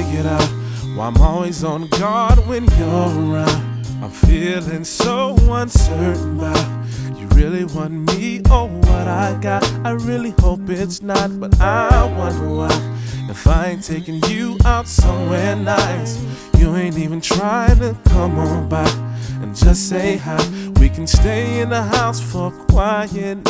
it out. Why I'm always on guard when you're around. I'm feeling so uncertain about you really want me or what I got. I really hope it's not, but I wonder why. If I ain't taking you out somewhere nice, you ain't even trying to come on by and just say hi. We can stay in the house for a quiet night.